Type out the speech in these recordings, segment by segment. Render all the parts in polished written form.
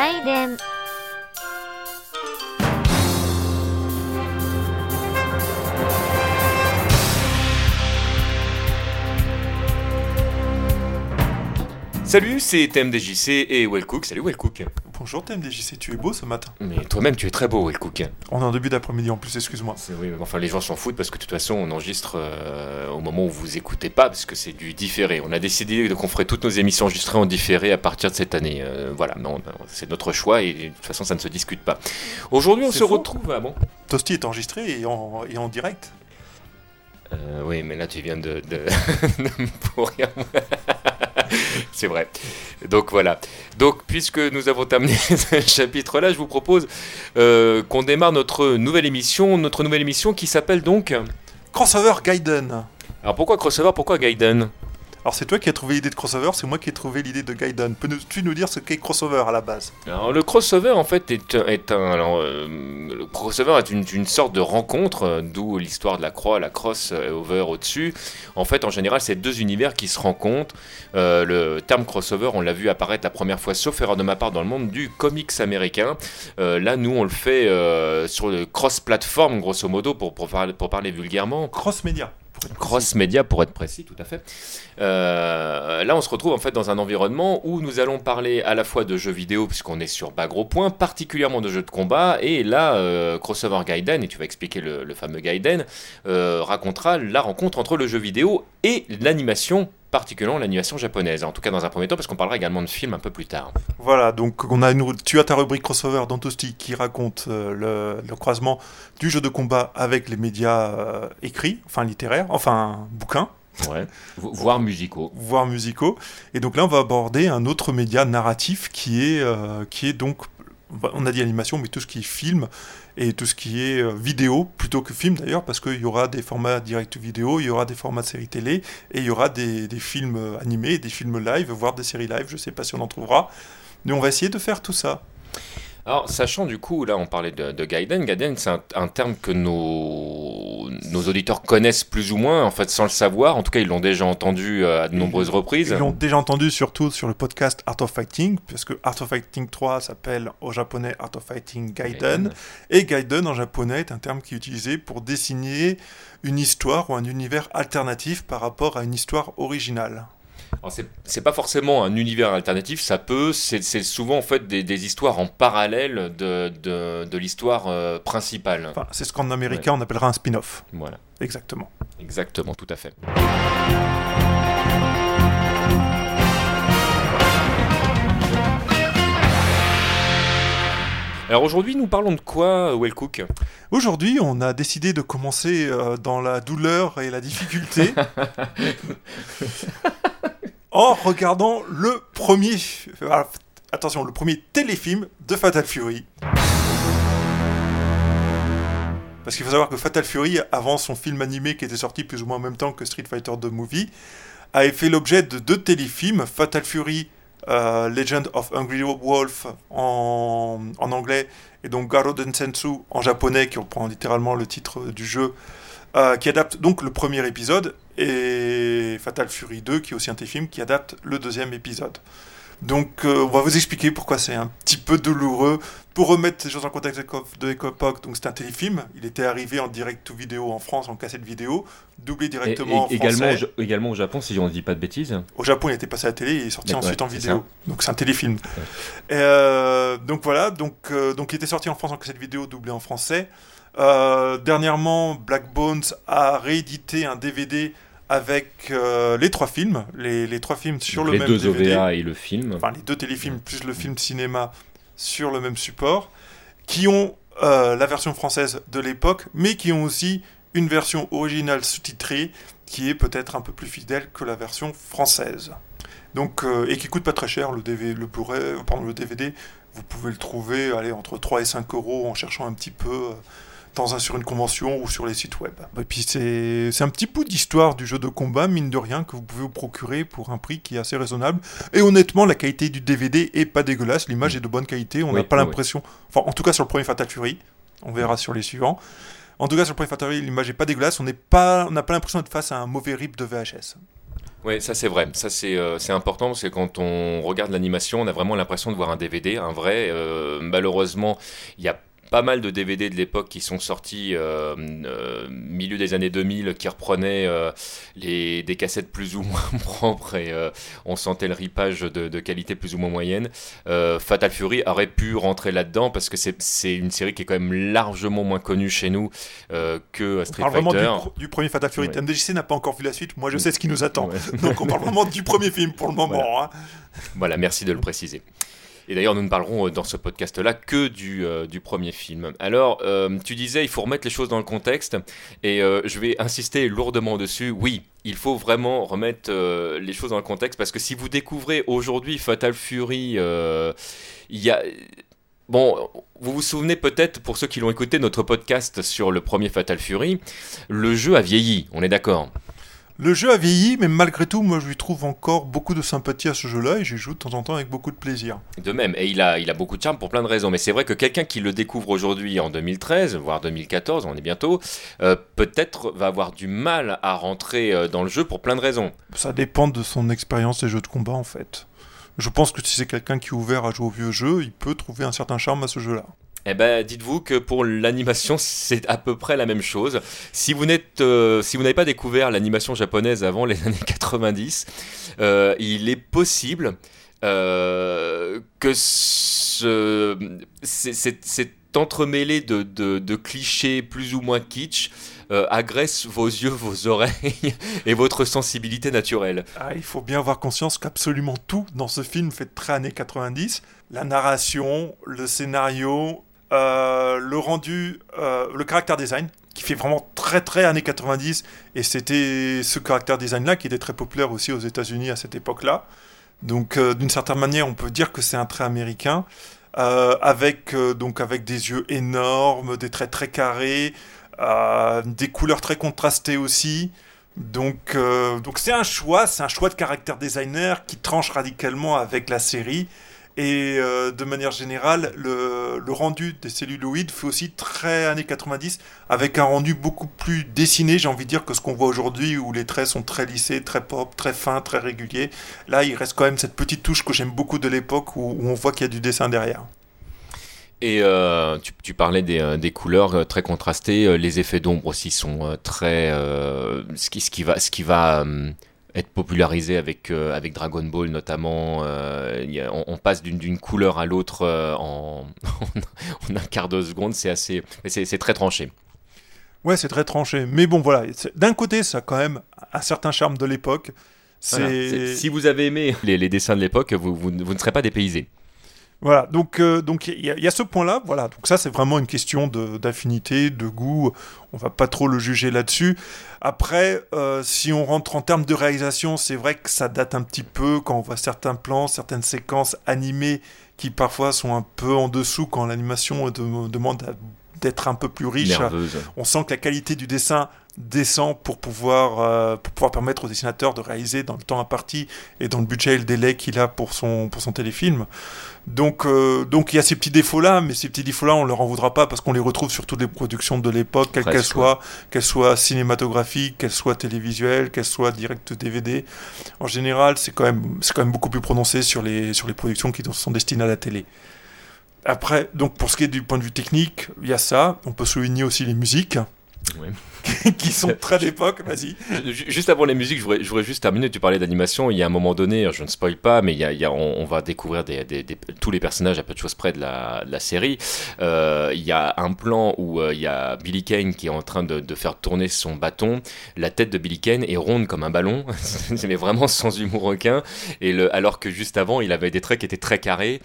Gaiden. Salut, c'est TMDJC et Wellcook. Salut Wellcook. Bonjour TMDJC, tu es beau ce matin. Mais toi-même, tu es très beau, Wellcook. On est en début d'après-midi en plus, excuse-moi. Oui, enfin les gens s'en foutent parce que de toute façon, on enregistre au moment où vous écoutez pas, parce que c'est du différé. On a décidé qu'on ferait toutes nos émissions enregistrées en différé à partir de cette année. Voilà, non, c'est notre choix et de toute façon, ça ne se discute pas. Aujourd'hui, on se retrouve... Ah bon ? Toasty est enregistré et en direct. Oui, mais là, tu viens de me pourrir. C'est vrai. Donc voilà. Donc puisque nous avons terminé ce chapitre-là, je vous propose qu'on démarre notre nouvelle émission qui s'appelle donc... Crossover Gaiden. Alors pourquoi Crossover, pourquoi Gaiden ? Alors c'est toi qui as trouvé l'idée de crossover, c'est moi qui ai trouvé l'idée de Gaiden. Peux-tu nous dire ce qu'est crossover à la base ? Alors le crossover en fait le crossover est une sorte de rencontre, d'où l'histoire de la croix, la crossover au-dessus. En fait en général c'est deux univers qui se rencontrent. Le terme crossover on l'a vu apparaître la première fois sauf erreur de ma part dans le monde du comics américain. Là nous on le fait sur le cross-platform grosso modo pour parler vulgairement. Cross-média. Cross-média pour être précis, tout à fait. Là, on se retrouve en fait dans un environnement où nous allons parler à la fois de jeux vidéo, puisqu'on est sur bas gros points, particulièrement de jeux de combat, et là, Crossover Gaiden, et tu vas expliquer le fameux Gaiden, racontera la rencontre entre le jeu vidéo et l'animation, particulièrement l'animation japonaise, en tout cas dans un premier temps, parce qu'on parlera également de films un peu plus tard. Voilà, donc tu as ta rubrique crossover dans Toasty qui raconte le croisement du jeu de combat avec les médias écrits, enfin littéraires, enfin bouquins. Ouais, voire musicaux. Voire musicaux. Et donc là, on va aborder un autre média narratif qui est donc, on a dit animation, mais tout ce qui est film et tout ce qui est vidéo, plutôt que film d'ailleurs, parce qu'il y aura des formats direct vidéo, il y aura des formats de séries télé, et il y aura des films animés, des films live, voire des séries live, je ne sais pas si on en trouvera. Mais on va essayer de faire tout ça. Alors, sachant du coup, là on parlait de Gaiden. Gaiden, c'est un terme que nos auditeurs connaissent plus ou moins, en fait, sans le savoir. En tout cas, ils l'ont déjà entendu à de nombreuses reprises. Ils l'ont déjà entendu surtout sur le podcast Art of Fighting, puisque Art of Fighting 3 s'appelle au japonais Art of Fighting Gaiden. Et Gaiden en japonais est un terme qui est utilisé pour désigner une histoire ou un univers alternatif par rapport à une histoire originale. Alors c'est pas forcément un univers alternatif, c'est souvent en fait des histoires en parallèle de l'histoire principale. Enfin, c'est ce qu'en américain on appellera un spin-off. Voilà. Exactement, tout à fait. Alors aujourd'hui, nous parlons de quoi, Wellcook ? Aujourd'hui, on a décidé de commencer dans la douleur et la difficulté en regardant le premier téléfilm de Fatal Fury. Parce qu'il faut savoir que Fatal Fury, avant son film animé qui était sorti plus ou moins en même temps que Street Fighter 2 Movie, avait fait l'objet de deux téléfilms, Fatal Fury Legend of Hungry Wolf en anglais et donc Garo Densetsu en japonais qui reprend littéralement le titre du jeu, qui adapte donc le premier épisode, et Fatal Fury 2 qui est aussi un téléfilm qui adapte le deuxième épisode. Donc on va vous expliquer pourquoi c'est un petit peu douloureux. Pour remettre les choses en contexte de l'époque, donc c'était un téléfilm, il était arrivé en direct to vidéo en France, en cassette vidéo, doublé directement en français. Également au Japon, si on ne dit pas de bêtises. Au Japon, il était passé à la télé et il est sorti ensuite en vidéo. Donc c'est un téléfilm. Ouais. Donc voilà, donc il était sorti en France en cassette vidéo, doublé en français. Dernièrement, Black Bones a réédité un DVD avec les trois films, les trois films sur le même DVD. Les deux OVA et le film. Enfin, les deux téléfilms plus le film cinéma sur le même support, qui ont la version française de l'époque, mais qui ont aussi une version originale sous-titrée, qui est peut-être un peu plus fidèle que la version française. Donc, et qui coûte pas très cher, le DVD, vous pouvez le trouver entre 3 et 5 euros en cherchant un petit peu sur une convention ou sur les sites web. Et puis c'est un petit bout d'histoire du jeu de combat, mine de rien, que vous pouvez vous procurer pour un prix qui est assez raisonnable. Et honnêtement, la qualité du DVD est pas dégueulasse, l'image est de bonne qualité, on n'a pas l'impression... Enfin, en tout cas sur le premier Fatal Fury, on verra sur les suivants. En tout cas, sur le premier Fatal Fury, l'image est pas dégueulasse, on n'a pas l'impression d'être face à un mauvais rip de VHS. Oui, ça c'est vrai. Ça c'est important parce que quand on regarde l'animation, on a vraiment l'impression de voir un DVD, un vrai. Malheureusement, il y a pas mal de DVD de l'époque qui sont sortis milieu des années 2000 qui reprenaient des cassettes plus ou moins propres et on sentait le ripage de qualité plus ou moins moyenne. Fatal Fury aurait pu rentrer là-dedans parce que c'est une série qui est quand même largement moins connue chez nous que On Street parle vraiment Fighter. du premier Fatal Fury. Ouais. MDJC n'a pas encore vu la suite. Moi, je sais ce qui nous attend. Ouais. Donc, on parle vraiment du premier film pour le moment. Voilà. Hein. Voilà, merci de le préciser. Et d'ailleurs, nous ne parlerons dans ce podcast-là que du premier film. Alors, tu disais, il faut remettre les choses dans le contexte, et je vais insister lourdement dessus. Oui, il faut vraiment remettre les choses dans le contexte, parce que si vous découvrez aujourd'hui Fatal Fury, il y a... Bon, vous vous souvenez peut-être, pour ceux qui l'ont écouté, notre podcast sur le premier Fatal Fury, le jeu a vieilli, on est d'accord? Le jeu a vieilli, mais malgré tout, moi, je lui trouve encore beaucoup de sympathie à ce jeu-là et j'y joue de temps en temps avec beaucoup de plaisir. De même, et il a beaucoup de charme pour plein de raisons. Mais c'est vrai que quelqu'un qui le découvre aujourd'hui en 2013, voire 2014, on est bientôt, peut-être va avoir du mal à rentrer dans le jeu pour plein de raisons. Ça dépend de son expérience des jeux de combat, en fait. Je pense que si c'est quelqu'un qui est ouvert à jouer aux vieux jeux, il peut trouver un certain charme à ce jeu-là. Eh ben, dites-vous que pour l'animation, c'est à peu près la même chose. Si vous n'avez pas découvert l'animation japonaise avant les années 90, il est possible que cet entremêlé de clichés plus ou moins kitsch agresse vos yeux, vos oreilles et votre sensibilité naturelle. Ah, il faut bien avoir conscience qu'absolument tout dans ce film fait très années 90. La narration, le scénario, le rendu, le caractère design, qui fait vraiment très très années 90, et c'était ce caractère design-là qui était très populaire aussi aux États-Unis à cette époque-là. Donc d'une certaine manière, on peut dire que c'est un trait américain, avec des yeux énormes, des traits très carrés, des couleurs très contrastées aussi. Donc c'est un choix de caractère designer qui tranche radicalement avec la série. Et de manière générale, le rendu des celluloïdes fait aussi très années 90, avec un rendu beaucoup plus dessiné, j'ai envie de dire, que ce qu'on voit aujourd'hui, où les traits sont très lissés, très pop, très fins, très réguliers. Là, il reste quand même cette petite touche que j'aime beaucoup de l'époque, où on voit qu'il y a du dessin derrière. Et tu parlais des couleurs très contrastées, les effets d'ombre aussi sont très... ce qui va être popularisé avec Dragon Ball notamment. On passe d'une couleur à l'autre en un quart de seconde, c'est très tranché. Ouais, c'est très tranché. Mais bon, voilà. D'un côté, ça a quand même un certain charme de l'époque. Voilà. Si vous avez aimé les dessins de l'époque, vous ne serez pas dépaysé. Voilà, donc il y a ce point-là, voilà. Donc ça, c'est vraiment une question d'affinité, de goût. On va pas trop le juger là-dessus. Après, si on rentre en termes de réalisation, c'est vrai que ça date un petit peu quand on voit certains plans, certaines séquences animées qui parfois sont un peu en dessous quand l'animation demande d'être un peu plus riche. Nerveuse. On sent que la qualité du dessin descend pour pouvoir permettre au dessinateur de réaliser dans le temps imparti et dans le budget et le délai qu'il a pour son téléfilm. Donc il y a ces petits défauts-là, mais ces petits défauts-là, on ne leur en voudra pas parce qu'on les retrouve sur toutes les productions de l'époque, quelles qu'elles soient cinématographiques, qu'elles soient télévisuelles, qu'elles soient direct DVD. En général, c'est quand même beaucoup plus prononcé sur les productions qui sont destinées à la télé. Après, donc pour ce qui est du point de vue technique, il y a ça. On peut souligner aussi les musiques. Ouais. qui sont très d'époque, vas-y. Juste avant les musiques, je voudrais juste terminer. Tu parlais d'animation. Il y a un moment donné, je ne spoil pas, mais on va découvrir tous les personnages à peu de choses près de la série. Il y a un plan où il y a Billy Kane qui est en train de faire tourner son bâton. La tête de Billy Kane est ronde comme un ballon, mais vraiment sans humour aucun. Alors que juste avant, il avait des traits qui étaient très carrés.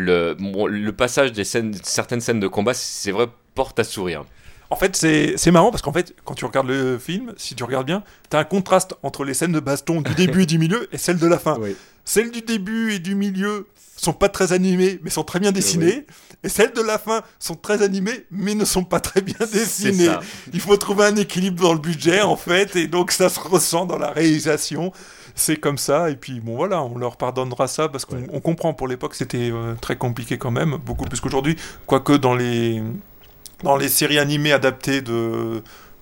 Le passage certaines scènes de combat, c'est vrai, porte à sourire. En fait, c'est marrant parce qu'en fait, quand tu regardes le film, si tu regardes bien, t'as un contraste entre les scènes de baston du début et du milieu et celles de la fin. Oui. Celles du début et du milieu sont pas très animées, mais sont très bien dessinées. Oui. Et celles de la fin sont très animées, mais ne sont pas très bien dessinées. Il faut trouver un équilibre dans le budget, en fait, et donc ça se ressent dans la réalisation. C'est comme ça, et puis bon voilà, on leur pardonnera ça parce qu'on comprend. Pour l'époque, c'était très compliqué quand même, beaucoup plus qu'aujourd'hui. Quoique dans les séries animées adaptées de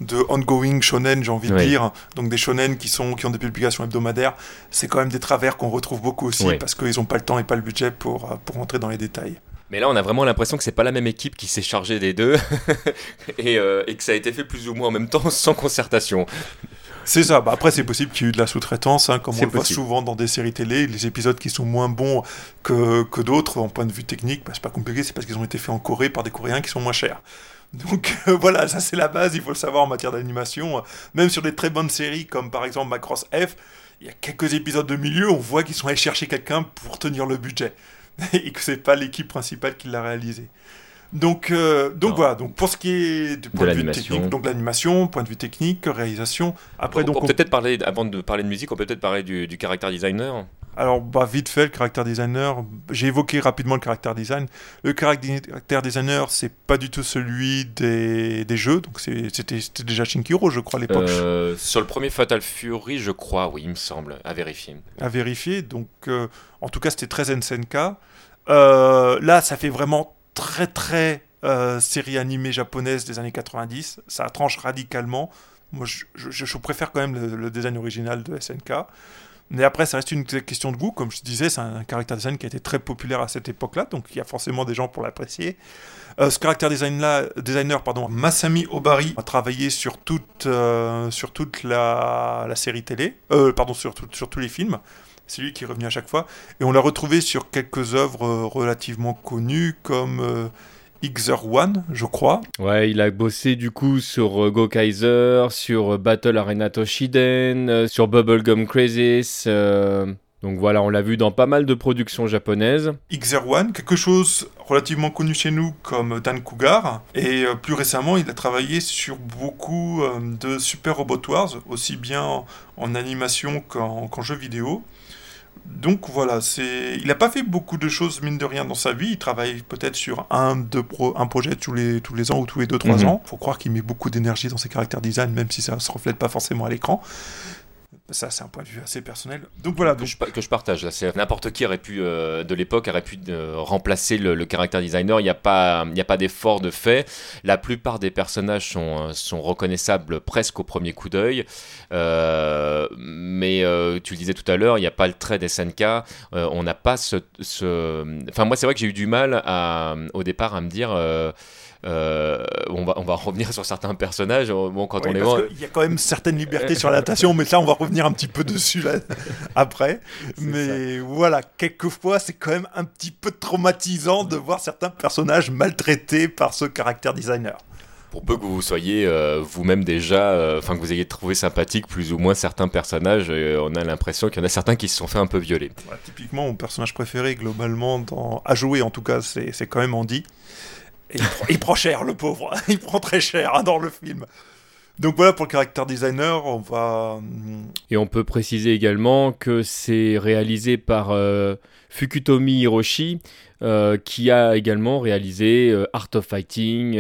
de ongoing shonen, j'ai envie de Oui. dire, donc des shonen qui ont des publications hebdomadaires, c'est quand même des travers qu'on retrouve beaucoup aussi, Oui. parce qu'ils n'ont pas le temps et pas le budget pour rentrer dans les détails. Mais là, on a vraiment l'impression que c'est pas la même équipe qui s'est chargée des deux et que ça a été fait plus ou moins en même temps sans concertation. C'est ça. Après, c'est possible qu'il y ait eu de la sous-traitance, comme C'est on le voit possible. souvent dans des séries télé. Les épisodes qui sont moins bons que d'autres, en point de vue technique, c'est pas compliqué, c'est parce qu'ils ont été faits en Corée par des Coréens qui sont moins chers. Donc voilà, ça c'est la base, il faut le savoir en matière d'animation. Même sur des très bonnes séries, comme par exemple Macross F, il y a quelques épisodes de milieu, on voit qu'ils sont allés chercher quelqu'un pour tenir le budget. Et que c'est pas l'équipe principale qui l'a réalisé. Donc voilà, donc pour ce qui est du point de vue l'animation. technique, donc l'animation, point de vue technique, réalisation. Après, donc, On peut peut-être parler, avant de parler de musique, on peut peut-être parler du character designer. alors vite fait, le character designer, j'ai évoqué rapidement le character design. Le character designer, c'est pas du tout celui des jeux, donc c'était déjà Shinkiro, je crois, à l'époque. Sur le premier Fatal Fury, je crois, oui, il me semble, à vérifier. À vérifier, donc en tout cas, c'était très SNK. Là, ça fait vraiment très très série animée japonaise des années 90, ça tranche radicalement. Moi je préfère quand même le design original de SNK, mais après ça reste une question de goût. Comme je disais, c'est un caractère design qui a été très populaire à cette époque là, donc il y a forcément des gens pour l'apprécier. Ce caractère designer, Masami Obari, a travaillé sur toute la série télé, sur tous les films. C'est lui qui est revenu à chaque fois. Et on l'a retrouvé sur quelques œuvres relativement connues, comme Xer One, je crois. Ouais, il a bossé du coup sur Go Kaiser, sur Battle Arena Toshiden, sur Bubblegum Crisis. Donc voilà, on l'a vu dans pas mal de productions japonaises. Xer One, quelque chose relativement connu chez nous comme Dan Cougar. Et plus récemment, il a travaillé sur beaucoup de Super Robot Wars, aussi bien en animation qu'en jeu vidéo. Donc voilà, il n'a pas fait beaucoup de choses, mine de rien, dans sa vie. Il travaille peut-être sur un projet tous les ans ou tous les 2-3 ans. Il faut croire qu'il met beaucoup d'énergie dans ses caractères design, même si ça ne se reflète pas forcément à l'écran. Ça, c'est un point de vue assez personnel. Donc voilà. Que je partage. Là, n'importe qui aurait pu, de l'époque, aurait pu remplacer le character designer. Il n'y a pas d'effort de fait. La plupart des personnages sont reconnaissables presque au premier coup d'œil. Mais tu le disais tout à l'heure, il n'y a pas le trait des SNK. On n'a pas Enfin, moi, c'est vrai que j'ai eu du mal au départ à me dire. On va revenir sur certains personnages. Bon, quand on les voit. Il y a quand même certaines libertés sur l'adaptation, mais ça, on va revenir un petit peu dessus là, après. Mais voilà, quelquefois, c'est quand même un petit peu traumatisant de voir certains personnages maltraités par ce caractère designer. Pour peu que vous soyez vous-même déjà, que vous ayez trouvé sympathique plus ou moins certains personnages, on a l'impression qu'il y en a certains qui se sont fait un peu violer. Voilà, typiquement, mon personnage préféré, globalement, à jouer en tout cas, c'est quand même Andy. Et il prend cher, le pauvre. Il prend très cher dans le film. Donc voilà pour le character designer, on va... Et on peut préciser également que c'est réalisé par Fukutomi Hiroshi, qui a également réalisé Art of Fighting,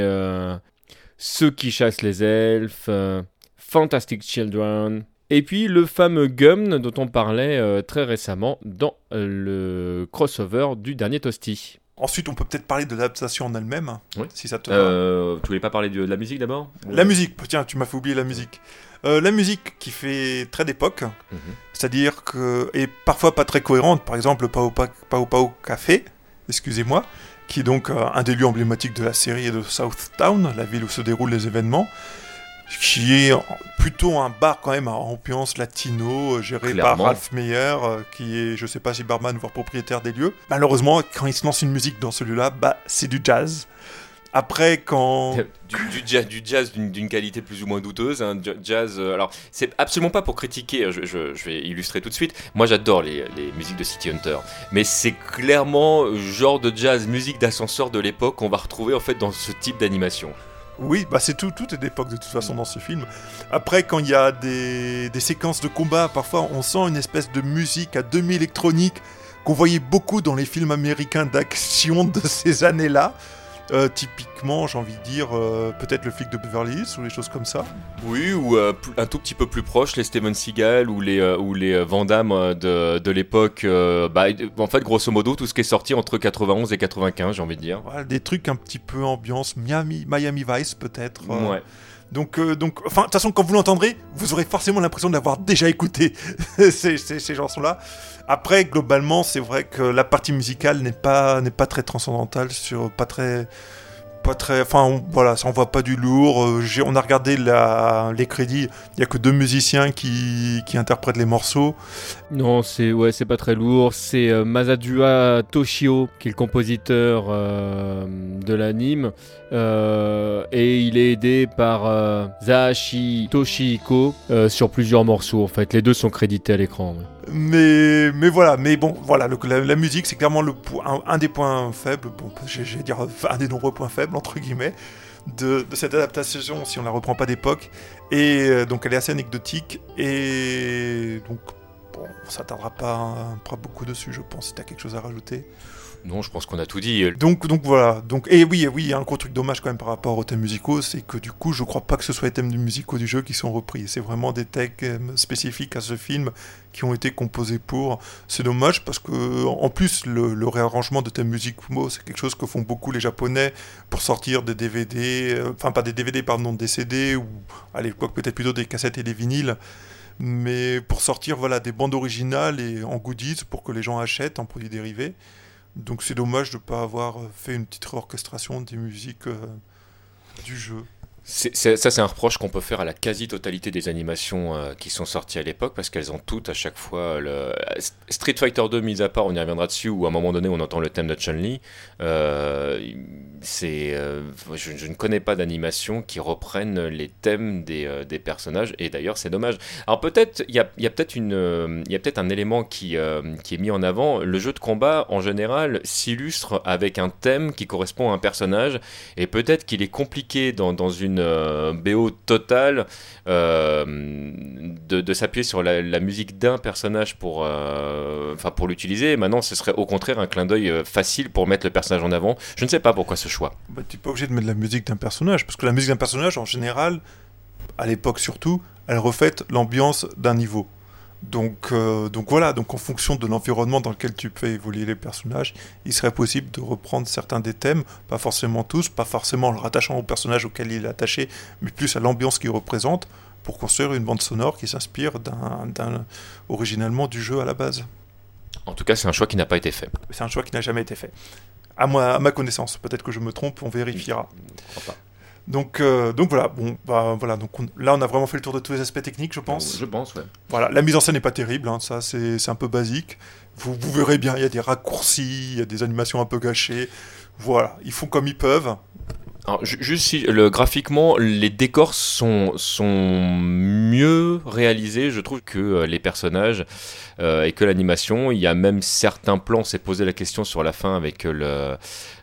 Ceux qui chassent les elfes, Fantastic Children, et puis le fameux Gum dont on parlait très récemment dans le crossover du dernier Toasty. Ensuite, on peut peut-être parler de l'adaptation en elle-même, Oui. si ça te va. Tu voulais pas parler de la musique d'abord ? La musique, tiens, tu m'as fait oublier la musique. La musique qui fait très d'époque, c'est-à-dire que, et parfois pas très cohérente, par exemple Pao Pao Café, excusez-moi, qui est donc un des lieux emblématiques de la série et de Southtown, la ville où se déroulent les événements, qui est plutôt un bar quand même à ambiance latino, géré par Ralph Meyer, qui est, je sais pas si barman voire propriétaire des lieux. Malheureusement, quand il se lance une musique dans ce lieu-là, c'est du jazz. Après, quand... Du jazz d'une qualité plus ou moins douteuse, hein, jazz... alors, c'est absolument pas pour critiquer, je vais illustrer tout de suite. Moi, j'adore les musiques de City Hunter, mais c'est clairement genre de jazz, musique d'ascenseur de l'époque qu'on va retrouver en fait dans ce type d'animation. Oui, c'est tout est d'époque de toute façon dans ce film. Après, quand il y a des séquences de combat, parfois on sent une espèce de musique à demi-électronique qu'on voyait beaucoup dans les films américains d'action de ces années-là. Typiquement, j'ai envie de dire, peut-être le flic de Beverly Hills ou des choses comme ça. Oui, ou un tout petit peu plus proche, les Steven Seagal ou les Van Damme de l'époque. En fait, grosso modo, tout ce qui est sorti entre 91 et 95, j'ai envie de dire. Voilà, des trucs un petit peu ambiance Miami Vice peut-être. Ouais. Enfin, de toute façon, quand vous l'entendrez, vous aurez forcément l'impression d'avoir déjà écouté ces chansons-là. Après, globalement, c'est vrai que la partie musicale n'est pas très transcendantale, enfin voilà, ça envoie pas du lourd. On a regardé les crédits, il y a que 2 musiciens qui interprètent les morceaux. Non, c'est pas très lourd. C'est Masadua Toshio qui est le compositeur de l'anime, et il est aidé par Zahashi Toshihiko sur plusieurs morceaux. En fait, les deux sont crédités à l'écran. Ouais. Mais voilà, la musique c'est clairement un des points faibles, j'allais dire un des nombreux points faibles entre guillemets de cette adaptation si on la reprend pas d'époque, et donc elle est assez anecdotique, et donc bon, on s'attardera pas beaucoup dessus, je pense, si t'as quelque chose à rajouter. Non, je pense qu'on a tout dit. Donc voilà. Et oui, il y a un gros truc dommage quand même par rapport aux thèmes musicaux, c'est que du coup, je crois pas que ce soit les thèmes musicaux du jeu qui sont repris. C'est vraiment des thèmes spécifiques à ce film qui ont été composés pour. C'est dommage parce que, en plus, le réarrangement de thèmes musicaux, c'est quelque chose que font beaucoup les Japonais pour sortir des DVD, enfin pas des DVD, pardon, des CD, ou à l'époque peut-être plutôt des cassettes et des vinyles. Mais pour sortir des bandes originales et en goodies pour que les gens achètent en produits dérivés. Donc c'est dommage de ne pas avoir fait une petite réorchestration des musiques du jeu. Ça, c'est un reproche qu'on peut faire à la quasi-totalité des animations qui sont sorties à l'époque, parce qu'elles ont toutes à chaque fois Street Fighter 2 mis à part, on y reviendra dessus, où à un moment donné on entend le thème de Chun-Li. Je ne connais pas d'animation qui reprennent les thèmes des personnages, et d'ailleurs c'est dommage. Alors peut-être il y a peut-être un élément qui est mis en avant. Le jeu de combat en général s'illustre avec un thème qui correspond à un personnage, et peut-être qu'il est compliqué dans une BO totale de s'appuyer sur la musique d'un personnage pour l'utiliser. Maintenant ce serait au contraire un clin d'œil facile pour mettre le personnage en avant. Je ne sais pas pourquoi ce choix. Tu n'es pas obligé de mettre la musique d'un personnage, parce que la musique d'un personnage en général, à l'époque surtout, elle reflète l'ambiance d'un niveau. Donc en fonction de l'environnement dans lequel tu peux évoluer les personnages, il serait possible de reprendre certains des thèmes, pas forcément tous, pas forcément en le rattachant au personnage auquel il est attaché, mais plus à l'ambiance qu'il représente, pour construire une bande sonore qui s'inspire originalement du jeu à la base. En tout cas, c'est un choix qui n'a pas été fait. C'est un choix qui n'a jamais été fait. À ma connaissance, peut-être que je me trompe, on vérifiera. Je crois pas. Donc voilà, là on a vraiment fait le tour de tous les aspects techniques, je pense. Je pense, ouais. Voilà, la mise en scène n'est pas terrible, ça c'est un peu basique. Vous verrez bien, il y a des raccourcis, il y a des animations un peu gâchées. Voilà, ils font comme ils peuvent. Alors, juste si graphiquement, les décors sont mieux réalisés, je trouve, que les personnages et que l'animation. Il y a même certains plans, on s'est posé la question sur la fin avec le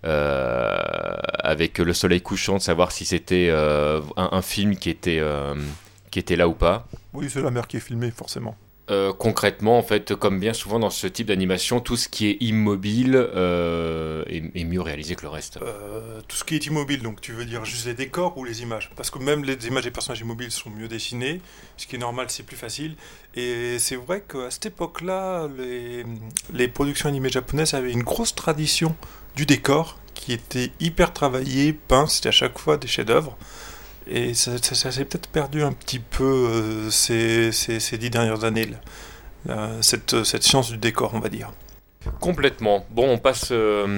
soleil couchant, de savoir si c'était un film qui était là ou pas. Oui, c'est la mer qui est filmée, forcément. Concrètement, en fait, comme bien souvent dans ce type d'animation, tout ce qui est immobile est mieux réalisé que le reste. Tout ce qui est immobile, donc tu veux dire juste les décors ou les images? Parce que même les images des personnages immobiles sont mieux dessinées, ce qui est normal, c'est plus facile. Et c'est vrai qu'à cette époque-là, les productions animées japonaises avaient une grosse tradition du décor qui était hyper travaillé, peint, c'était à chaque fois des chefs-d'œuvre. Et ça s'est peut-être perdu un petit peu ces 10 dernières années, cette science du décor, on va dire. Complètement. Bon, on passe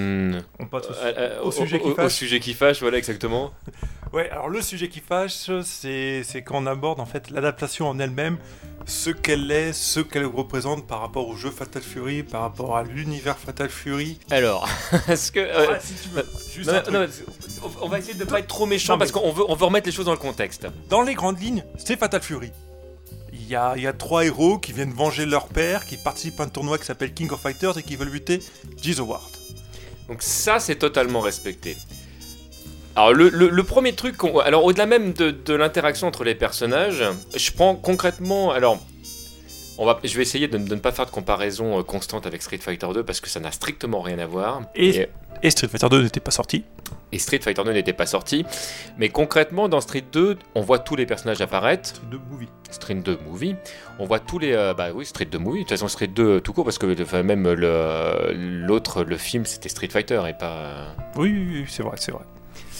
au sujet qui fâche. Au sujet qui fâche, voilà, exactement. Ouais, alors le sujet qui fâche, c'est quand on aborde en fait l'adaptation en elle-même, ce qu'elle est, ce qu'elle représente par rapport au jeu Fatal Fury, par rapport à l'univers Fatal Fury. Alors, est-ce que... si tu veux, juste on va essayer de ne pas être trop méchant parce qu'on veut remettre les choses dans le contexte. Dans les grandes lignes, c'est Fatal Fury. Il y a 3 héros qui viennent venger leur père, qui participent à un tournoi qui s'appelle King of Fighters et qui veulent buter Jizoward. Donc ça, c'est totalement respecté. Alors le premier truc, alors au-delà même de l'interaction entre les personnages, je prends concrètement, alors je vais essayer de ne pas faire de comparaison constante avec Street Fighter 2 parce que ça n'a strictement rien à voir. Et Street Fighter 2 n'était pas sorti. Et Street Fighter 2 n'était pas sorti, mais concrètement dans Street 2, on voit tous les personnages apparaître. Street 2 Movie. On voit tous les... Street 2 Movie. De toute façon, Street 2 tout court, parce que même l'autre, le film, c'était Street Fighter et pas... Oui, c'est vrai.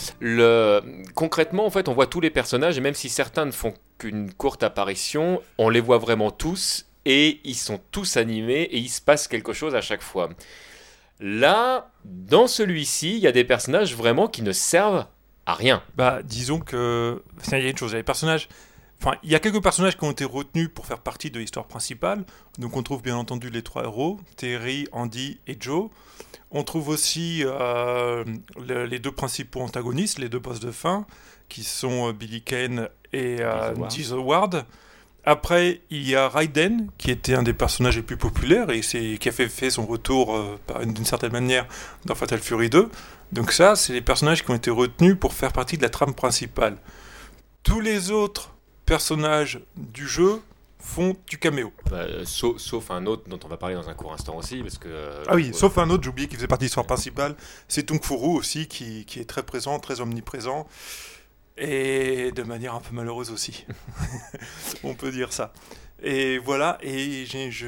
Concrètement, en fait, on voit tous les personnages, et même si certains ne font qu'une courte apparition, on les voit vraiment tous, et ils sont tous animés, et il se passe quelque chose à chaque fois. Là, dans celui-ci, il y a des personnages vraiment qui ne servent à rien. Bah, disons que. Il y a une chose, il y a les personnages. Enfin, il y a quelques personnages qui ont été retenus pour faire partie de l'histoire principale. Donc, on trouve bien entendu les 3 héros, Terry, Andy et Joe. On trouve aussi les 2 principaux antagonistes, les 2 boss de fin, qui sont Billy Kane et Diz Howard. Après, il y a Raiden, qui était un des personnages les plus populaires et qui a fait son retour d'une certaine manière dans Fatal Fury 2. Donc ça, c'est les personnages qui ont été retenus pour faire partie de la trame principale. Tous les autres personnages du jeu font du caméo. Sauf un autre dont on va parler dans un court instant aussi, parce que... sauf un autre, j'ai oublié, qui faisait partie de l'histoire principale, c'est Tung Fu Ru aussi, qui est très présent, très omniprésent, et de manière un peu malheureuse aussi. On peut dire ça. Et voilà, et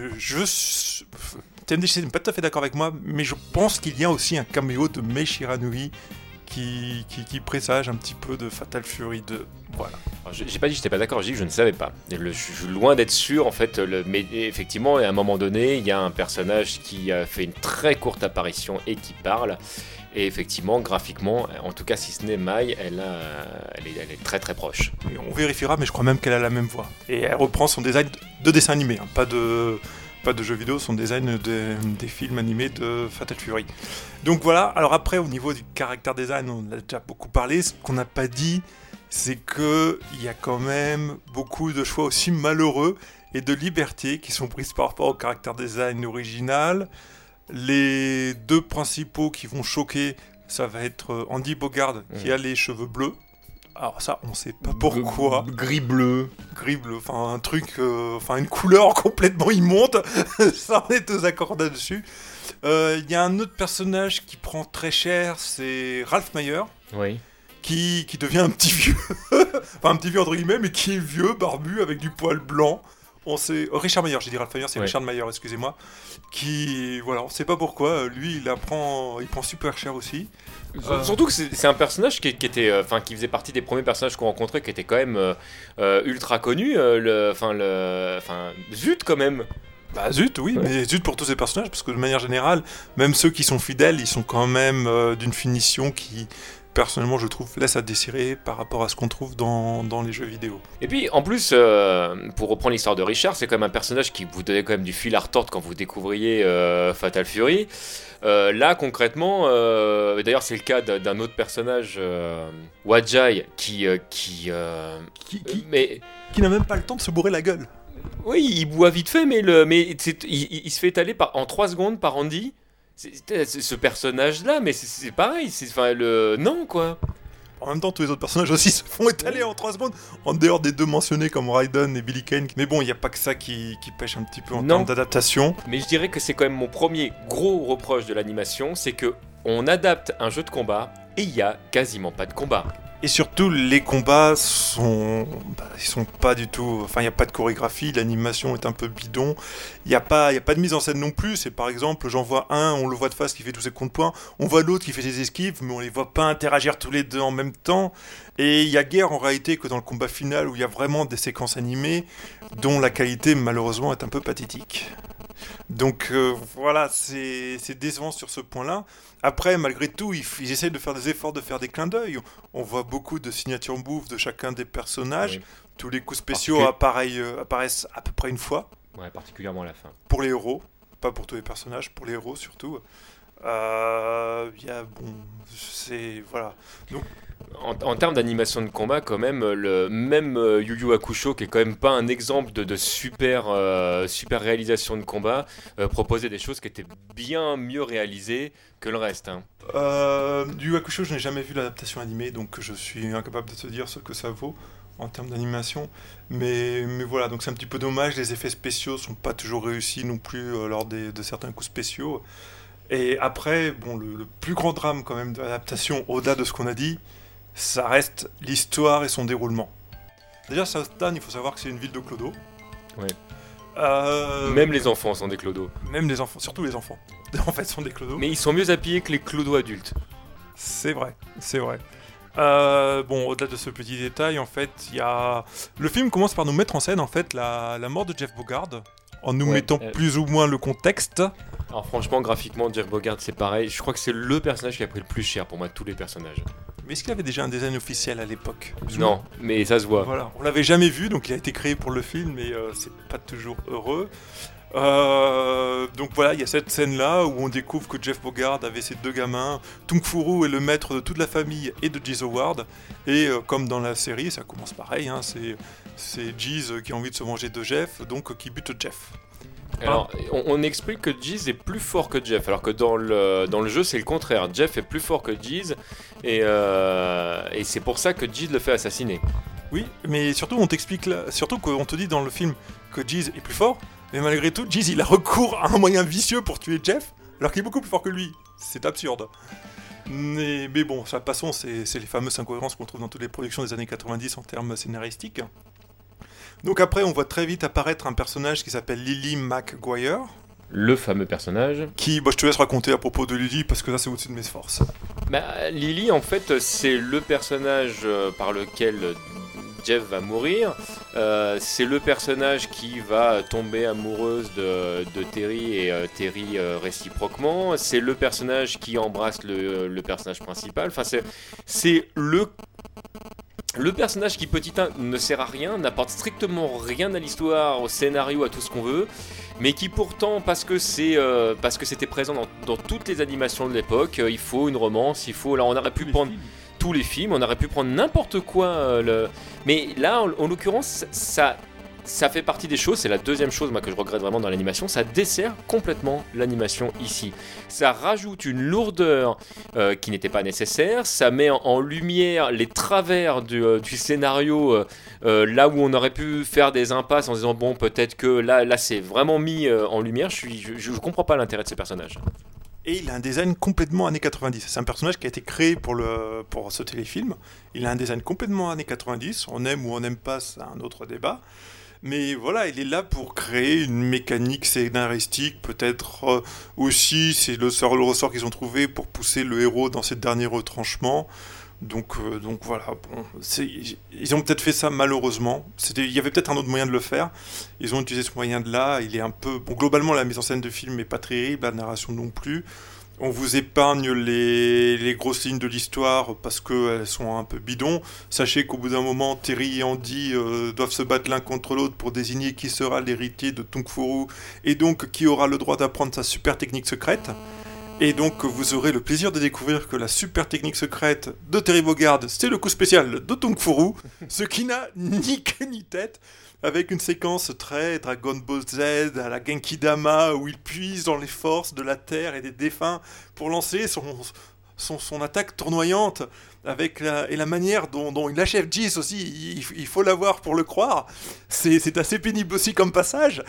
TMD, je n'est pas tout à fait d'accord avec moi, mais je pense qu'il y a aussi un caméo de Mei Shiranui qui présage un petit peu de Fatal Fury 2. Voilà. Alors, j'ai pas dit que j'étais pas d'accord, j'ai dit que je ne savais pas. Je suis loin d'être sûr, en fait. Mais effectivement, à un moment donné, il y a un personnage qui a fait une très courte apparition et qui parle. Et effectivement, graphiquement, en tout cas, si ce n'est Mai, elle est très très proche. Et on vérifiera, mais je crois même qu'elle a la même voix. Et elle reprend son design de dessin animé, hein, pas de jeux vidéo, son design des films animés de Fatal Fury. Donc voilà, alors après, au niveau du character design, on en a déjà beaucoup parlé. Ce qu'on n'a pas dit, c'est qu'il y a quand même beaucoup de choix aussi malheureux et de libertés qui sont prises par rapport au character design original. Les 2 principaux qui vont choquer, ça va être Andy Bogard qui a les cheveux bleus. Alors ça, on sait pas pourquoi. Gris-bleu, enfin un truc, une couleur complètement immonde. Ça, on est tous d'accord là-dessus. Il y a un autre personnage qui prend très cher, c'est Ralph Mayer. Oui. Qui devient un petit vieux. Enfin, un petit vieux entre guillemets, mais qui est vieux, barbu, avec du poil blanc. Richard Mayer, j'ai dit Ralph Mayer, c'est Richard Mayer, excusez-moi. On sait pas pourquoi, lui, il prend super cher aussi. Surtout que c'est un personnage qui faisait partie des premiers personnages qu'on rencontrait, qui était quand même ultra connu. Zut quand même. Bah zut, oui, ouais. Mais zut pour tous ces personnages, parce que de manière générale, même ceux qui sont fidèles, ils sont quand même d'une finition qui... personnellement, je trouve, laisse à désirer par rapport à ce qu'on trouve dans les jeux vidéo. Et puis, en plus, pour reprendre l'histoire de Richard, c'est quand même un personnage qui vous donnait quand même du fil à retordre quand vous découvriez Fatal Fury. Là, concrètement, d'ailleurs, c'est le cas d'un autre personnage, Wajai, qui n'a même pas le temps de se bourrer la gueule. Oui, il boit vite fait, mais il se fait étaler en 3 secondes par Andy. Ce personnage-là, mais c'est pareil, non, quoi. En même temps, tous les autres personnages aussi se font étaler en 3 secondes, en dehors des 2 mentionnés comme Raiden et Billy Kane. Mais bon, il n'y a pas que ça qui pêche un petit peu en termes d'adaptation. Mais je dirais que c'est quand même mon premier gros reproche de l'animation, c'est que on adapte un jeu de combat et il n'y a quasiment pas de combat. Et surtout, les combats ils sont pas du tout... Enfin, il n'y a pas de chorégraphie, l'animation est un peu bidon. Il n'y a pas de mise en scène non plus. C'est par exemple, j'en vois un, on le voit de face qui fait tous ses coups de poing. On voit l'autre qui fait ses esquives, mais on les voit pas interagir tous les 2 en même temps. Et il y a guère en réalité que dans le combat final où il y a vraiment des séquences animées dont la qualité malheureusement est un peu pathétique. Donc voilà, c'est décevant sur ce point-là. Après, malgré tout, ils essayent de faire des efforts, de faire des clins d'œil. On voit beaucoup de signatures moves de chacun des personnages. Oui. Tous les coups spéciaux apparaissent à peu près une fois. Ouais, particulièrement à la fin. Pour les héros, pas pour tous les personnages, pour les héros surtout. Voilà. Donc, en termes d'animation de combat, quand même, Yu Yu Hakusho, qui est quand même pas un exemple de super réalisation de combat, proposait des choses qui étaient bien mieux réalisées que le reste. Hein. Yu Yu Hakusho, je n'ai jamais vu l'adaptation animée, donc je suis incapable de te dire ce que ça vaut en termes d'animation. Mais voilà, donc c'est un petit peu dommage, les effets spéciaux sont pas toujours réussis non plus lors de certains coups spéciaux. Et après, bon, le plus grand drame quand même de l'adaptation, au-delà de ce qu'on a dit, ça reste l'histoire et son déroulement. Déjà, Southtown, il faut savoir que c'est une ville de clodos. Ouais. Même les enfants sont des clodos. Même les enfants, surtout les enfants. En fait, sont des clodos. Mais ils sont mieux habillés que les clodos adultes. C'est vrai, c'est vrai. Bon, au-delà de ce petit détail, en fait, le film commence par nous mettre en scène en fait la mort de Jeff Bogard, en nous mettant plus ou moins le contexte. Alors franchement, graphiquement, Jeff Bogard, c'est pareil. Je crois que c'est le personnage qui a pris le plus cher pour moi de tous les personnages. Mais est-ce qu'il avait déjà un design officiel à l'époque ? Non, mais ça se voit. Voilà, on l'avait jamais vu, donc il a été créé pour le film, mais c'est pas toujours heureux. Donc voilà, il y a cette scène-là où on découvre que Jeff Bogard avait ses 2 gamins. Tung Fu Ru est le maître de toute la famille et de Geese Howard. Et comme dans la série, ça commence pareil, hein, c'est Geese qui a envie de se venger de Jeff, donc qui bute Jeff. Alors, on explique que Geese est plus fort que Jeff, alors que dans le jeu, c'est le contraire. Jeff est plus fort que Geese, et c'est pour ça que Geese le fait assassiner. Oui, mais surtout, on t'explique là, surtout qu'on te dit dans le film que Geese est plus fort, mais malgré tout, Geese, il a recours à un moyen vicieux pour tuer Jeff, alors qu'il est beaucoup plus fort que lui. C'est absurde. Mais bon, ça, passons, c'est les fameuses incohérences qu'on trouve dans toutes les productions des années 90 en termes scénaristiques. Donc après, on voit très vite apparaître un personnage qui s'appelle Lily McGuire. Le fameux personnage. Qui, je te laisse raconter à propos de Lily, parce que là, c'est au-dessus de mes forces. Lily, en fait, c'est le personnage par lequel Jeff va mourir. C'est le personnage qui va tomber amoureuse de Terry et Terry réciproquement. C'est le personnage qui embrasse le personnage principal. Enfin, c'est le personnage qui, petit 1, ne sert à rien, n'apporte strictement rien à l'histoire, au scénario, à tout ce qu'on veut, mais qui pourtant, parce que c'était présent dans toutes les animations de l'époque, il faut une romance, là on aurait pu prendre tous les films, on aurait pu prendre n'importe quoi, mais là, en l'occurrence, ça fait partie des choses, c'est la deuxième chose que je regrette vraiment dans l'animation, ça dessert complètement l'animation ici. Ça rajoute une lourdeur qui n'était pas nécessaire, ça met en lumière les travers du scénario, là où on aurait pu faire des impasses en disant bon, peut-être que là c'est vraiment mis en lumière, je comprends pas l'intérêt de ces personnages. Et il a un design complètement années 90. C'est un personnage qui a été créé pour ce téléfilm. Il a un design complètement années 90. On aime ou on n'aime pas, c'est un autre débat. Mais voilà, il est là pour créer une mécanique scénaristique, peut-être aussi, c'est le ressort qu'ils ont trouvé pour pousser le héros dans ses derniers retranchements. Donc voilà, bon, ils ont peut-être fait ça malheureusement. Il y avait peut-être un autre moyen de le faire. Ils ont utilisé ce moyen-là. Il est un peu... Bon, globalement, la mise en scène du film n'est pas terrible, la narration non plus. On vous épargne les grosses lignes de l'histoire parce qu'elles sont un peu bidons. Sachez qu'au bout d'un moment, Terry et Andy doivent se battre l'un contre l'autre pour désigner qui sera l'héritier de Tung Fu Ru et donc qui aura le droit d'apprendre sa super technique secrète. Et donc vous aurez le plaisir de découvrir que la super technique secrète de Terry Bogard, c'est le coup spécial de Tung Fu Ru, ce qui n'a ni queue ni tête, avec une séquence très Dragon Ball Z à la Genki Dama où il puise dans les forces de la terre et des défunts pour lancer son attaque tournoyante avec la manière dont il achève Geese aussi, il faut l'avoir pour le croire. C'est assez pénible aussi comme passage.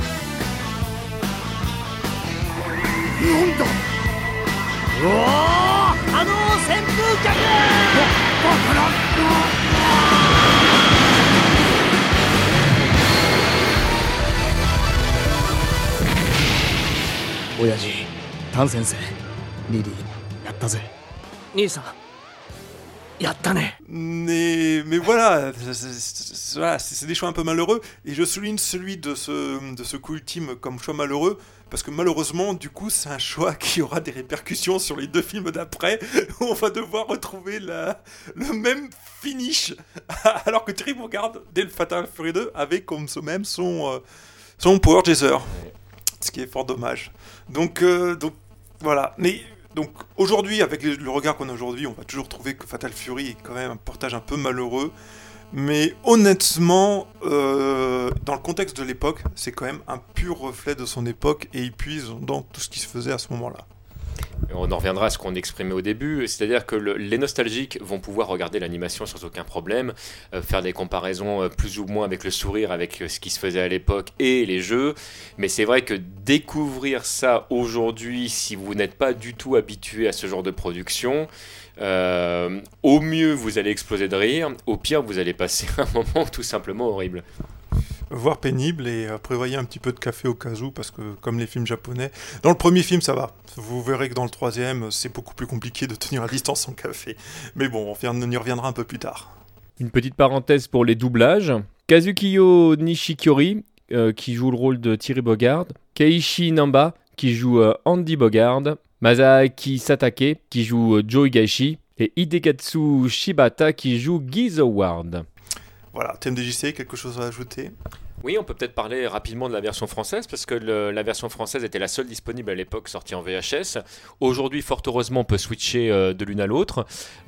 Oyaji, Tan sensei, Lily, yatta ze. Nii-san, yatta ne. Mais voilà, c'est des choix un peu malheureux, et je souligne celui de ce coup ultime comme choix malheureux, parce que malheureusement, du coup, c'est un choix qui aura des répercussions sur les 2 films d'après, où on va devoir retrouver le même finish, alors que Terry Bogard, dès le Fatal Fury 2, avait comme même son Power Chaser, ce qui est fort dommage. Donc voilà, mais... Donc aujourd'hui, avec le regard qu'on a aujourd'hui, on va toujours trouver que Fatal Fury est quand même un portage un peu malheureux. Mais honnêtement, dans le contexte de l'époque, c'est quand même un pur reflet de son époque et il puise dans tout ce qui se faisait à ce moment-là. On en reviendra à ce qu'on exprimait au début, c'est-à-dire que les nostalgiques vont pouvoir regarder l'animation sans aucun problème, faire des comparaisons plus ou moins avec le sourire, avec ce qui se faisait à l'époque et les jeux, mais c'est vrai que découvrir ça aujourd'hui, si vous n'êtes pas du tout habitué à ce genre de production, au mieux vous allez exploser de rire, au pire vous allez passer un moment tout simplement horrible. Voire pénible, et prévoyez un petit peu de café au cas où, parce que comme les films japonais, dans le premier film ça va, Vous verrez que dans le troisième, c'est beaucoup plus compliqué de tenir à distance son café. Mais bon, on y reviendra un peu plus tard. Une petite parenthèse pour les doublages. Kazukiyo Nishikori, qui joue le rôle de Thierry Bogard. Keiichi Namba, qui joue Andy Bogard. Masaaki Satake, qui joue Joe Higashi. Et Hidekatsu Shibata, qui joue Giz Howard. Voilà, TMDJC, quelque chose à ajouter? Oui, on peut peut-être parler rapidement de la version française, parce que la version française était la seule disponible à l'époque, sortie en VHS. Aujourd'hui, fort heureusement, on peut switcher de l'une à l'autre.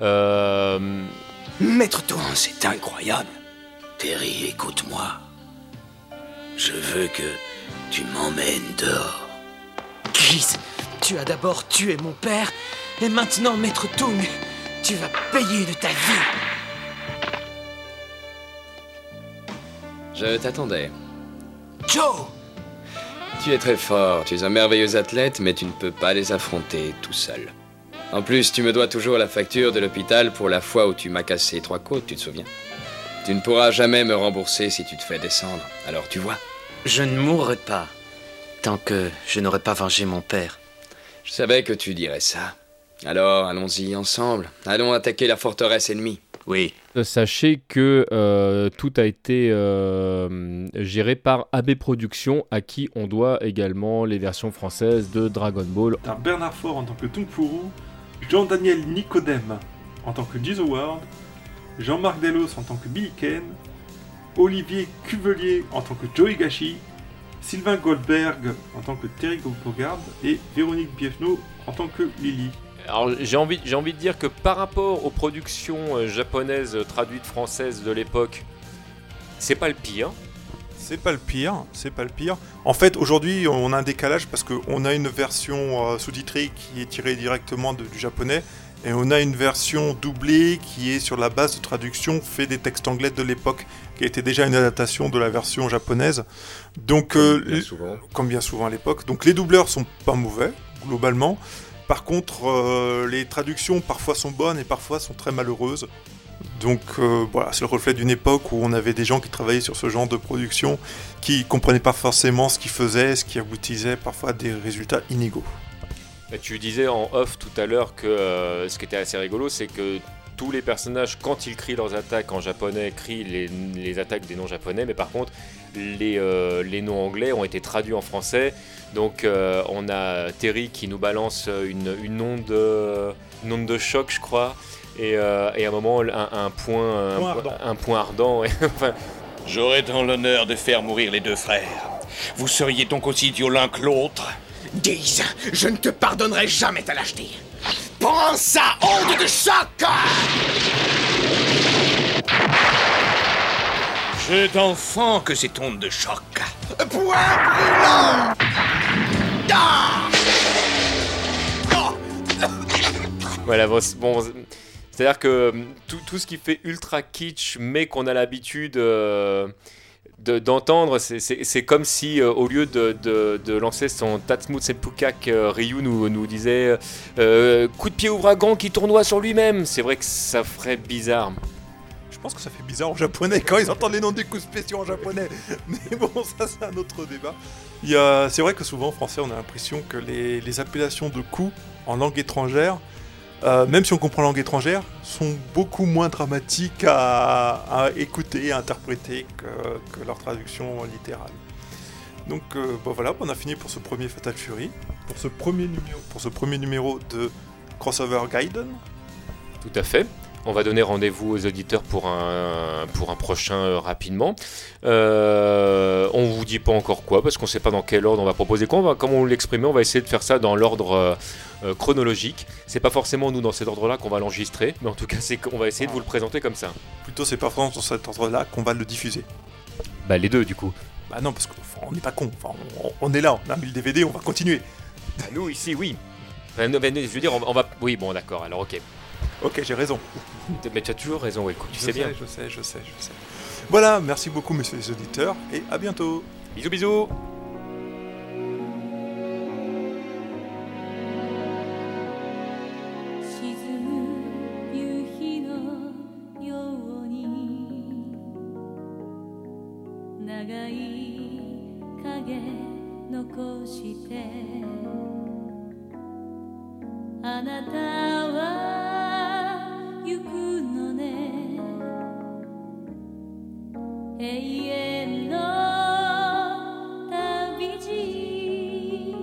Maître Toon, c'est incroyable. Terry, écoute-moi. Je veux que tu m'emmènes dehors. Chris, tu as d'abord tué mon père, et maintenant, Maître Toon, tu vas payer de ta vie. Je t'attendais. Joe! Tu es très fort, tu es un merveilleux athlète, mais tu ne peux pas les affronter tout seul. En plus, tu me dois toujours la facture de l'hôpital pour la fois où tu m'as cassé 3 côtes, tu te souviens? Tu ne pourras jamais me rembourser si tu te fais descendre, alors tu vois. Je ne mourrai pas, tant que je n'aurai pas vengé mon père. Je savais que tu dirais ça. Alors, allons-y ensemble. Allons attaquer la forteresse ennemie. Oui. Sachez que tout a été géré par AB Productions, à qui on doit également les versions françaises de Dragon Ball. Bernard Faure en tant que Tung Furu, Jean-Daniel Nicodème en tant que Giz Howard, Jean-Marc Delos en tant que Billy Ken, Olivier Cuvelier en tant que Joe Higashi, Sylvain Goldberg en tant que Terry Bogard et Véronique Biefno en tant que Lily. Alors j'ai envie de dire que par rapport aux productions japonaises traduites françaises de l'époque, c'est pas le pire. C'est pas le pire. En fait, aujourd'hui, on a un décalage parce qu'on a une version sous-titrée qui est tirée directement du japonais et on a une version doublée qui est sur la base de traduction fait des textes anglais de l'époque, qui était déjà une adaptation de la version japonaise. Donc, comme bien souvent à l'époque. Donc les doubleurs sont pas mauvais, globalement. Par contre, les traductions parfois sont bonnes et parfois sont très malheureuses. Donc voilà, c'est le reflet d'une époque où on avait des gens qui travaillaient sur ce genre de production qui comprenaient pas forcément ce qu'ils faisaient, ce qui aboutissait parfois à des résultats inégaux. Tu disais en off tout à l'heure que ce qui était assez rigolo, c'est que tous les personnages, quand ils crient leurs attaques en japonais, crient les attaques des noms japonais, mais par contre, les noms anglais ont été traduits en français. Donc on a Terry qui nous balance une onde de choc, je crois, et à un moment un point ardent. Ouais. Enfin, J'aurais tant l'honneur de faire mourir les 2 frères. Vous seriez donc aussi idiots l'un que l'autre. Dis, je ne te pardonnerai jamais ta lâcheté. Prends ça, onde de choc! Jeu d'enfant que cette onde de choc. Point brûlant! Ah! voilà, bon, c'est-à-dire que tout ce qui fait ultra kitsch, mais qu'on a l'habitude d'entendre, c'est comme si au lieu de lancer son Tatsumou Senpukak, Ryu nous disait coup de pied ouragan qui tournoie sur lui-même. C'est vrai que ça ferait bizarre. Je pense que ça fait bizarre en japonais quand ils entendent les noms des coups spéciaux en japonais. Mais bon, ça c'est un autre débat. C'est vrai que souvent en français on a l'impression que les appellations de coups en langue étrangère, même si on comprend la langue étrangère, sont beaucoup moins dramatiques à écouter, à interpréter que leur traduction littérale. Donc voilà, on a fini pour ce premier Fatal Fury, pour ce premier numéro de Crossover Gaiden. Tout à fait. On va donner rendez-vous aux auditeurs pour un prochain rapidement. On vous dit pas encore quoi, parce qu'on sait pas dans quel ordre on va proposer quoi. Comme on l'exprimait, on va essayer de faire ça dans l'ordre chronologique. C'est pas forcément nous dans cet ordre-là qu'on va l'enregistrer, mais en tout cas c'est qu'on va essayer de vous le présenter comme ça. Plutôt c'est pas forcément dans cet ordre-là qu'on va le diffuser. Bah les deux du coup. Bah non, parce qu'on n'est pas con. Enfin, on est là, on a mis le DVD, on va continuer. Bah, nous ici oui. Enfin, je veux dire, on va. Oui bon d'accord. Alors ok. Ok, j'ai raison. Mais tu as toujours raison, écoute, tu sais bien. Je sais. Voilà, merci beaucoup messieurs les auditeurs, et à bientôt. Bisous bisous. 長い影残してあなたは行くのね永遠の旅路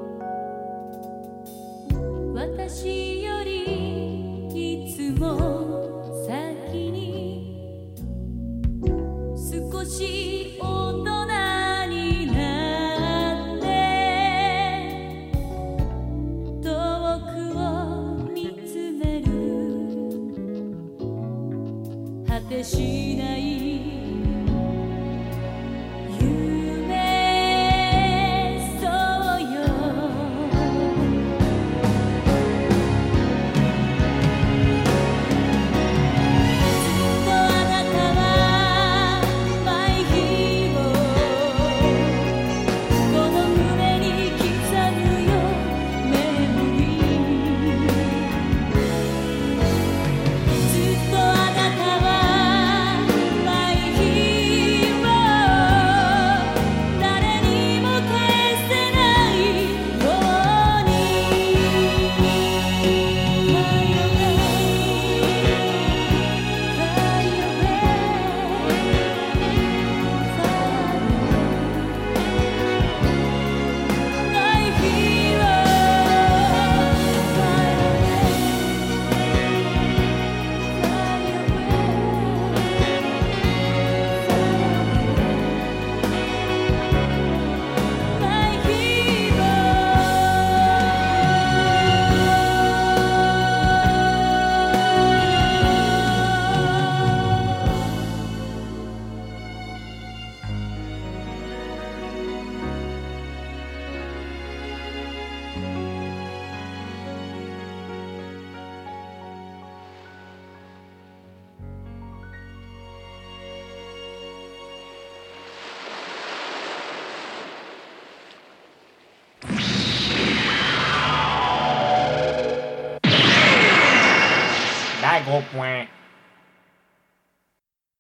私よりいつも先に少し大人になって遠くを見つめる果てしない Gros point.